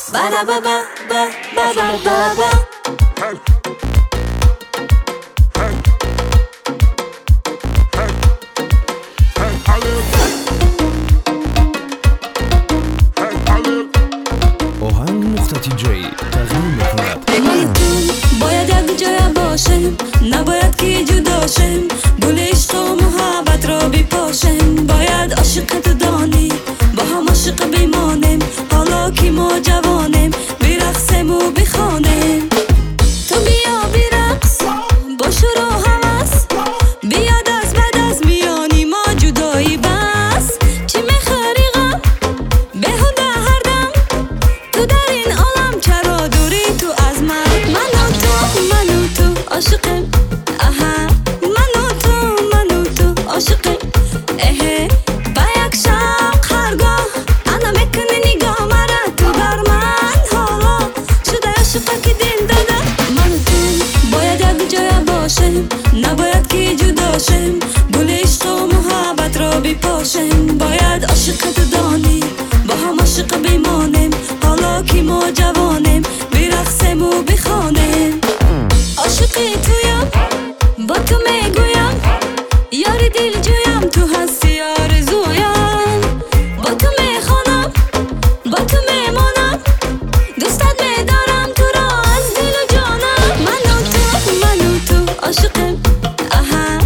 آهنگ.dj تقدیم میکند. من تو باید یک جای باشم، نباید که جدا شم، گل عشق و محبت را بپاشم. باید عاشقت دانی، با هم عاشق بمانم، حالا که ما جوانم، برقصم و بخوانم. تو بیا برقص با شور و هوس، بیاد از بعد از میانی ما جدایی بس. چی میخوری غم بهوده هر دم، تو در این عالم چرا دوری تو از من؟ من و تو عاشقم، اها من و تو عاشقم، اهه با یک شب هرگاه انا میکنی نگاه مرا تو بر من، حالا شده عاشقه که دل داده. من و تو باید یک جای باشم، نباید که جدا شم، گل عشق و محبت را بپاشم. باید عاشقت دانی، با هم عاشق بمانم، حالا که ما جوانم، برقصم و بخوانم. عاشقی تویم، با تو میگویم، یاری دل جویم، تو هستی آرزویم. با تو میخوانم، با تو میمانم، دوستت میدارم تو را از دل و جانم. من و تو عاشقم، اها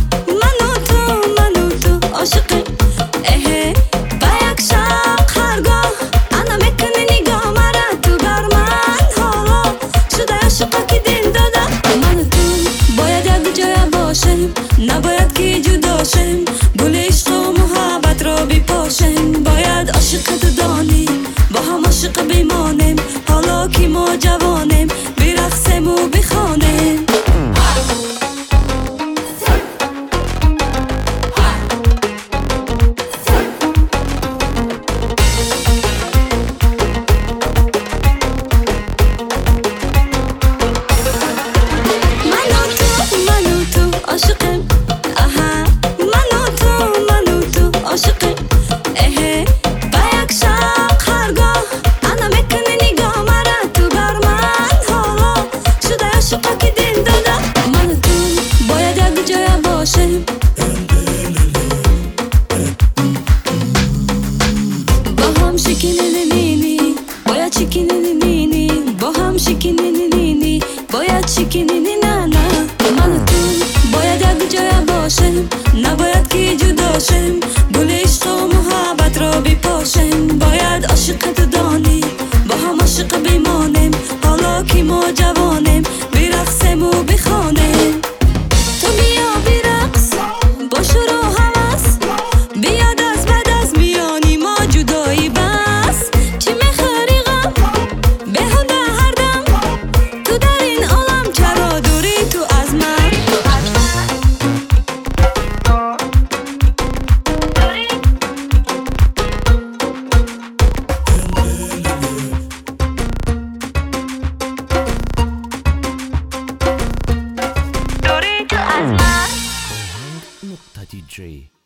من و تو عاشقم، اهه با یک شب هرگاه انا میکنی نگاه مرا تو بر من، حالا شده عاشقه که دل داده. من و تو باید یک جای باشم، نباید که جدا شم، گل عشق و محبت را بپاشم. باید عاشقت دانی، با هم عاشق بمانم، حالا که ما جوانم، برقصم و بخوانم. عاشقم، اها من و تو عاشقم، اهه با یک شب هرگاه انا میکنی نگاه مرا تو بر من، حالا شده عاشقه که دل داده. من و تو باید یک جای باشم، با هم شکنینی، باید شکنینی، با هم شکنینی، باید شکنینی نه نه. من و تو باید یک جای باشم، نباید که جدا شم، گل عشق و محبت را بپاشم. باید عاشقت دانی، با هم عاشق بمانم، حالا که ما جوانم، برقصم و بخوانم. تو بیا برقص با شور و هوس، بیاد از بعد از میانی ما جدایی بس. چی میخوری غم بهوده هر دم، تو در این عالم چرا دوری تو از من؟ آهنگ.dj